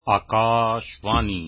आकाशवाणी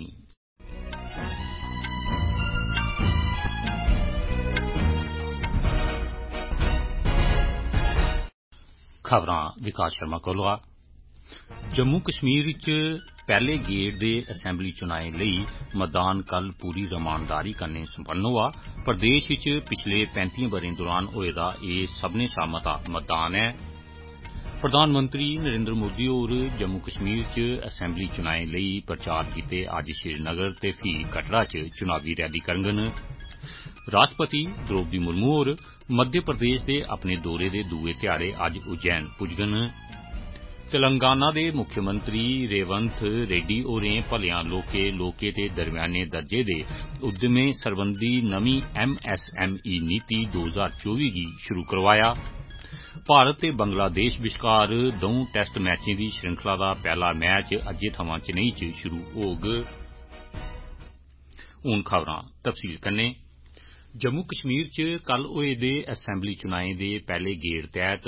खबरां विकास शर्मा कोला। जम्मू कश्मीर च पहले गेड़ दे असैंबली चुनाएं लेई मतदान कल पूरी रमानदारी कन्नै संपन्न होआ। प्रदेश च पिछले 35 ब'रें दौरान होए दा एह् सब्भनें शा मता मतदान ऐ। प्रधानमंत्री नरेंद्र मोदी होर जम्मू कश्मीर च असैंबली चुनाएं लेई प्रचार गितै अज्ज श्रीनगर ते फ्ही कटड़ा च चुनावी रैली करङन। राष्ट्रपति द्रौपदी मुर्मू होर मध्य प्रदेश दे अपने दौरे दे दूए ध्याड़े अज्ज उज्जैन पुज्जङन। तेलंगाना दे मुख्यमंत्री रेवंत रेड्डी होरें भलेआं लौह्के ते दरम्याने दर्जे दे उद्यमें सरबंधी नमीं MSME नीति 2024 गी शुरू करवाया। भारत ते बंगलादेश विचकार दौं टेस्ट मैचें दी श्रृंखला दा पैहला मैच अज्जै थमां चेन्नई च शुरू होग। हुण खबरां तफसील कन्नै। जम्मू कश्मीर च कल होए दे असैंबली चुनाएं दे पैहले गेड़ तैह्त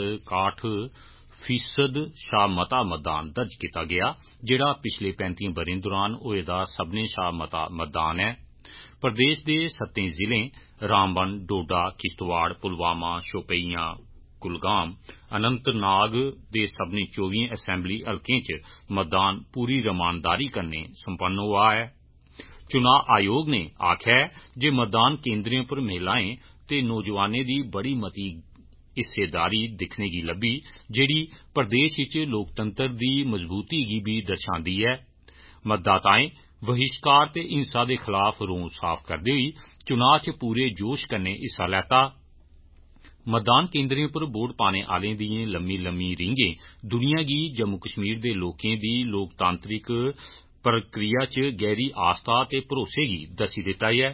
61% शा मता मतदान दर्ज कीता गेआ, जेहड़ा पिछले 35 ब'रें दौरान होए दा सब्भनें शा मता मतदान ऐ। प्रदेश दे 7 जिलें रामबन, डोडा, किश्तवाड़, पुलवामा, शोपियां, कुलगाम, अनंतनाग दे सब्भनें 24 असैंबली हलकें च मतदान पूरी रमानदारी कन्नै संपन्न होआ ऐ। चुनां आयोग नै आखेआ ऐ जे मतदान केन्द्रें पर महिलाएं ते नौजवानें दी बड़ी मती हिस्सेदारी दिक्खने गी लब्भी, जेहड़ी प्रदेश च लोकतंत्र दी मजबूती गी बी दर्शांदी ऐ। मतदाताएं बहिष्कार ते हिंसा दे खलाफ रौं साफ करदे होई चुनां च पूरे जोश कन्नै हिस्सा लैता। मतदान केन्द्रें पर वोट पाने आलें दिएं लम्मी लम्मी रींगें दुनिया गी जम्मू कश्मीर दे लोकें दी लोकतांत्रिक प्रक्रिया च गहरी आस्था ते भरोसे गी दस्सी दित्ता ऐ।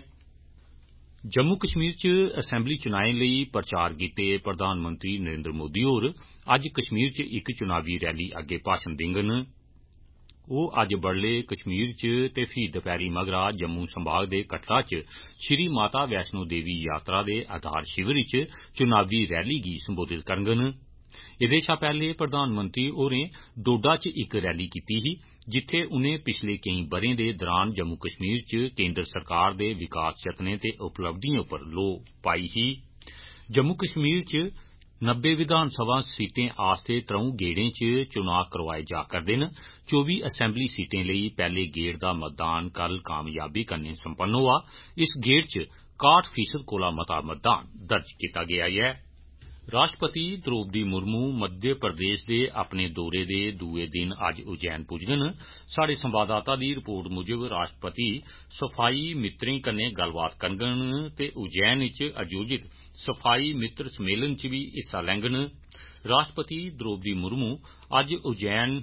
जम्मू कश्मीर च असैंबली चुनाएं लेई प्रचार गितै प्रधानमंत्री नरेंद्र मोदी होर अज्ज कश्मीर च इक चुनावी रैली अग्गै भाषण देङन। ओह् अज्ज बडलै कश्मीर च ते फ्ही दपैह्री मगरा जम्मू संभाग दे कटड़ा च श्री माता वैष्णो देवी यात्रा दे आधार शिविर च चुनावी रैली गी संबोधित करङन। एह्दे शा पैह्ले प्रधानमंत्री होरें डोडा च इक रैली कीती ही, जित्थे उनें पिछले केईं ब'रें दे दौरान जम्मू कश्मीर च केन्द्र सरकार दे विकास जतनें ते उपलब्धिएं पर लोऽ पाई ही। जम्मू कश्मीर च 90 विधानसभा सीटें आस्तै 3 गेड़ें च चुनां करोआए जा करदे न। 24 असैंबली सीटें लेई पैहले गेड़ दा मतदान कल कामयाबी कन्नै संपन्न होआ। इस गेड़ च 61% कोला मता मतदान दर्ज कीता गेआ ऐ। राष्ट्रपति द्रौपदी मुर्मू मध्य प्रदेश दे अपने दौरे दे दूए दिन अज्ज उज्जैन पुज्जङन। साढ़े संवाददाता दी रिपोर्ट मुजब राष्ट्रपति सफाई मित्रें कन्नै गल्लबात करङन ते उज्जैन च आयोजित सफाई मित्र सम्मेलन च बी हिस्सा लैङन। राष्ट्रपति द्रौपदी मुर्मू अज्ज उज्जैन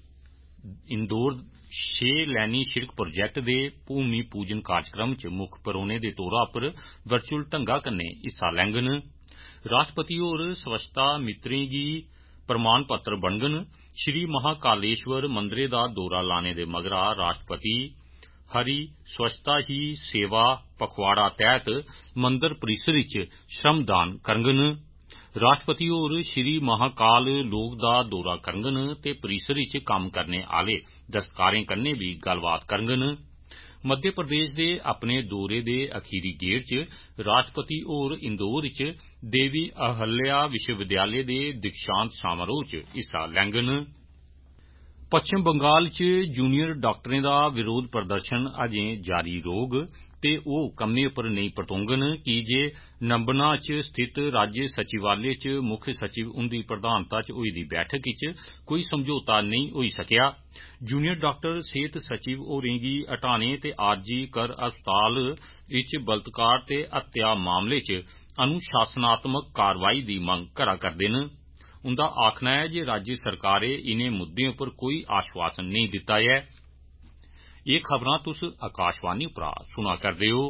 इंदौर 6 लैनी शिड़क प्रोजेक्ट दे भूमि पूजन कार्यक्रम च मुक्ख परौह्ने दे तौरा पर वर्चुअल ढंगा कन्नै हिस्सा लैङन। राष्ट्रपति होर स्वच्छता मित्रें गी प्रमाण पत्र बंडङन। श्री महाकालेश्वर मंदरै दा दौरा लाने दे मगरा राष्ट्रपति हरि स्वच्छता ही सेवा पखवाड़ा तैह्त मंदर परिसर च श्रमदान करङन। राष्ट्रपति होर श्री महाकाल लोक दा दौरा करङन ते परिसर च कम्म करने आले दस्तकारें कन्नै बी गल्लबात करङन। मध्य प्रदेश दे अपने दौरे दे अखीरी गेड़ च राष्ट्रपति होर इंदौर च देवी अहल्या विश्वविद्यालय दे दीक्षांत समारोह च हिस्सा लैङन। पश्चिम बंगाल च जूनियर डाक्टरें दा विरोध प्रदर्शन अजें जारी रौह्ग ते ओह् कम्मै पर नेईं परतोङन, की जे नंबना च स्थित राज्य सचिवालय च मुक्ख सचिव हुंदी प्रधानता च होई दी बैठक च कोई समझौता नेईं होई सकेआ। जूनियर डाक्टर सेहत सचिव होरें गी हटाने ते आरजी कर अस्पताल च बलात्कार ते हत्या मामले च अनुशासनात्मक कारवाई दी मंग करा करदे न। उंदा आखना ऐ जे राज्य सरकारें इनें मुद्दें पर कोई आश्वासन नेईं दित्ता ऐ। एह् खबरां तुस आकाशवाणी उप्परा सुना करदे हो।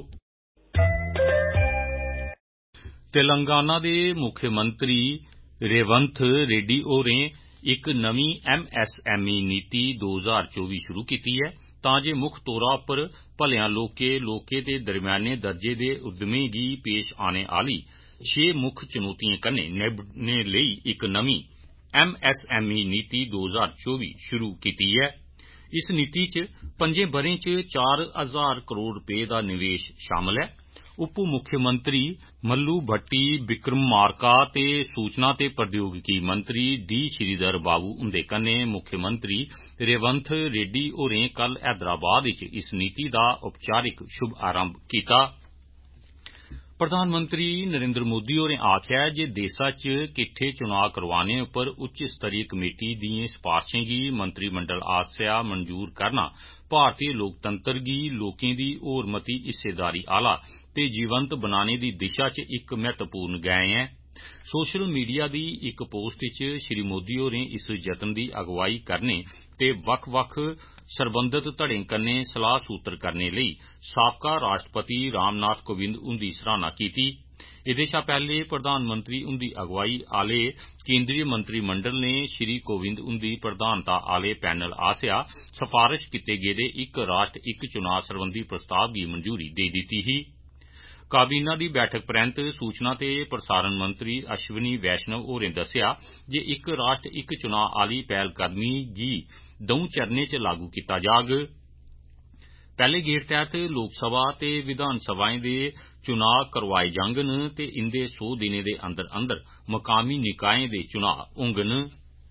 तेलंगाना दे मुख्यमंत्री रेवंत रेड्डी होरें इक नमीं MSME नीति 2024 शुरू कीती ऐ, तां जे मुक्ख तौरा पर भलेआं लौह्के ते दरम्याने दर्जे दे उद्यमें गी पेश आने आह्ली 6 मुक्ख चुनौतिएं कन्नै निब्बड़ने लेई इक नमीं MSME नीति 2024 शुरू कीती ऐ। इस नीति च 5 ब'रें च 4,000 करोड़ रुपए दा निवेश शामल है। उप मुख्यमंत्री मल्लू भट्टी विक्रमार्का ते सूचना ते प्रौद्योगिकी मंत्री डी श्रीधर बाबू हुंदे कन्नै मुख्यमंत्री रेवंत रेड्डी होरें कल हैदराबाद च इस नीति दा औपचारिक शुभारंभ कीता। प्रधानमंत्री नरेंद्र मोदी होरें आखेआ जे देसा च किट्ठे चुनाव करवाने उप्पर उच्च स्तरीय कमेटी दिएं सिफारशें गी मंत्रिमंडल आसेआ मंजूर करना भारतीय लोकतंत्र गी लोकें दी होर मती हिस्सेदारी आह्ला ते जीवंत बनाने दी दिशा च इक महत्वपूर्ण गैं ऐ। सोशल मीडिया दी इक पोस्ट च श्री मोदी होरें इस जतन दी अगुवाई करने ते बक्ख-बक्ख सरबंधत धड़ें कन्नै सलाह सूत्र करने लेई साबका राष्ट्रपति रामनाथ कोविंद हुंदी सराहना कीती। एह्दे शा पैह्ले प्रधानमंत्री हुंदी अगुवाई आह्ले केंद्रीय मंत्रिमंडल ने श्री कोविंद हुंदी प्रधानता आह्ले पैनल आसेआ सफारश कीते गेदे इक राष्ट्र इक चुनाव सरबंधी प्रस्ताव गी मंजूरी देई दित्ती ही। काबीना दी बैठक परैंत सूचना ते प्रसारण मंत्री अश्विनी वैष्णव होरें दस्सेआ जे इक राष्ट्र इक चुनाव आह्ली पैह्लकदमी गी 2 चरणें च लागू कीता जाग। पैह्ले गेड़ तैह्त लोकसभा ते विधान सभाएं दे चुनाव करोआए जांगन ते इंदे 100 दिनें दे अंदर अंदर मकामी निकाएं दे चुनाव होंगन।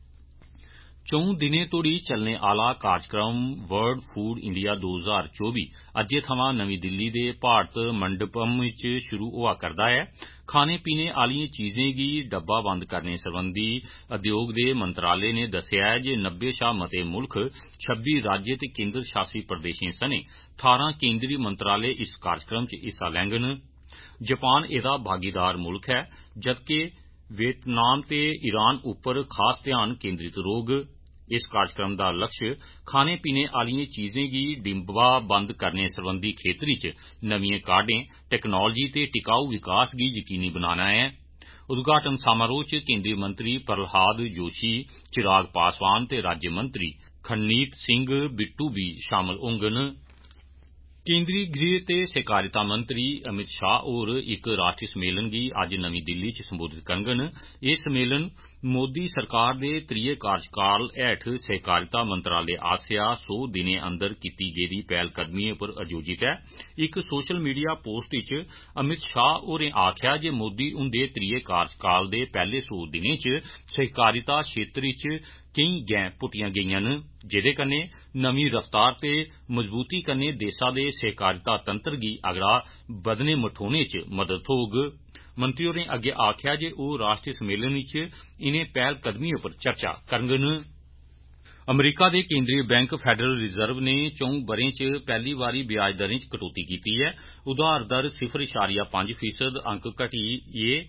4 दिनें तोड़ी चलने आह्ला कार्यक्रम वर्ल्ड फूड इंडिया 2024 अज्जै थमां नमीं दिल्ली दे भारत मंडपम च शुरू होआ करदा ऐ। खाने पीने आह्लिएं चीजें गी डब्बा बंद करने सरबंधी उद्योग दे मंत्रालय ने दस्सेआ ऐ जे 90 शा मते मुल्ख 26 राज्य ते केंद्र शासित प्रदेशें सने 18 केंद्री मंत्रालय इस कार्यक्रम च हिस्सा लैंगन। जापान एह्दा भागीदार मुल्ख है जदकि वियतनाम ते ईरान उप्पर खास ध्यान केंद्रित रौह्ग। इस कार्यक्रम दा लक्ष्य खाने पीने आह्लिएं चीजें गी डिब्बा बंद करने सरबंधी खेतरी च नमिएं काह्डें टैक्नोलोजी ते टिकाऊ विकास गी यकीनी बनाना ऐ। उद्घाटन समारोह च केंद्रीय मंत्री प्रहलाद जोशी, चिराग पासवान ते राज्य मंत्री खननीत सिंह बिट्टू भी शामल होंगन। केंद्रीय गृह ते सहकारिता मंत्री अमित शाह होर इक राष्ट्रीय सम्मेलन गी अज्ज नमीं दिल्ली च संबोधित करङन। एह् सम्मेलन मोदी सरकार दे 3 कार्यकाल हेठ सहकारिता मंत्रालय आसेआ 100 दिनें अंदर कीती गेदी पैह्लकदमिएं पर आयोजित ऐ। इक सोशल मीडिया पोस्ट च अमित शाह होरें आखेआ जे मोदी हुंदे 3 कार्यकाल दे पैह्ले 100 दिनें च सहकारिता क्षेत्र च केईं गैं पुट्टियां गेईआं न जेह्दे कन्नै नमीं रफ्तार ते मजबूती कन्नै देसा दे सहकारिता तंत्र गी अगड़ा बधने मठोने च मदद थ्होग। मंत्री होरें अग्गे आखेआ जे ओह् राष्ट्रीय सम्मेलन च इनें पैह्लकदमिएं पर चर्चा करङन। अमरीका दे केंद्रीय बैंक फेडरल रिजर्व ने 4 ब'रें च पैह्ली बारी ब्याज दरें च कटौती कीती ऐ। उधार दर 0.5% अंक घटियै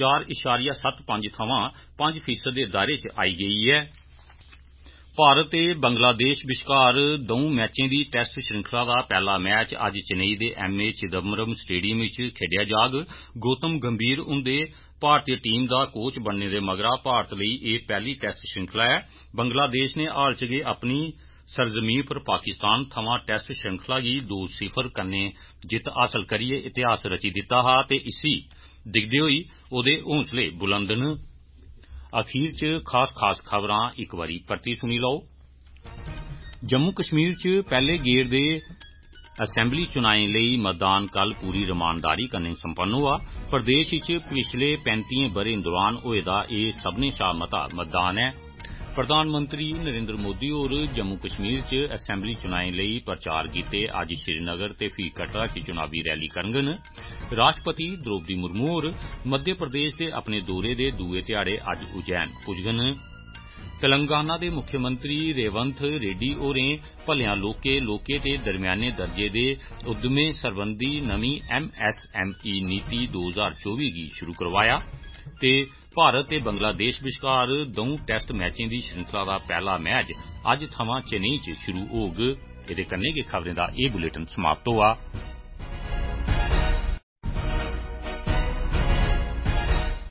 4.75 थमां 5% दे दायरे च आई गेई ऐ। भारत ते बंगलादेश बश्कार 2 मैचें दी टेस्ट श्रृंखला दा पैह्ला मैच अज्ज चेन्नई दे M.A. चिदम्बरम स्टेडियम च खेड्डेआ जाग। गौतम गंभीर हुंदे भारतीय टीम दा कोच बनने दे मगरा भारत लेई एह् पैह्ली टेस्ट श्रृंखला ऐ। बंगलादेश ने हाल च गै अपनी सरजमीं पर पाकिस्तान थमां टेस्ट श्रृंखला गी 2-0 कन्नै जित्त हासल करियै इतिहास रची दित्ता हा ते इसी दिखदे होई ओह्दे हौंसले बुलंद न। अखीर च खास खबरां इक बारी परतियै सुनी लओ। जम्मू कश्मीर च पैह्ले गेड़ दे असैंबली चुनाएं लेई मतदान कल पूरी रमानदारी कन्नै संपन्न होआ। प्रदेश च पिछले 35 ब'रें दौरान होए दा एह् सब्भनें शा मता मतदान ऐ। प्रधानमंत्री नरेंद्र मोदी होर जम्मू कश्मीर च असैंबली चुनाएं लेई प्रचार गित्ते अज्ज श्रीनगर ते फ्ही कटड़ा च चुनावी रैली करङन। राष्ट्रपति द्रौपदी मुर्मू होर मध्य प्रदेश दे अपने दौरे दे दूए ध्याड़े अज्ज उज्जैन पुज्जङन। तेलंगाना दे मुख्यमंत्री रेवंत रेड्डी होरें भलेआं लौह्के ते दरम्याने दर्जे दे उद्यमें सरबंधी नमीं MSME नीति 2024 गी शुरू करोआया ते भारत ते बंगलादेश बश्कार 2 टेस्ट मैचें दी श्रृंखला दा पैह्ला मैच अज्ज थमां चेन्नई च शुरू होग। एह्दे कन्नै गै खबरें दा एह् बुलेटिन समाप्त होआ।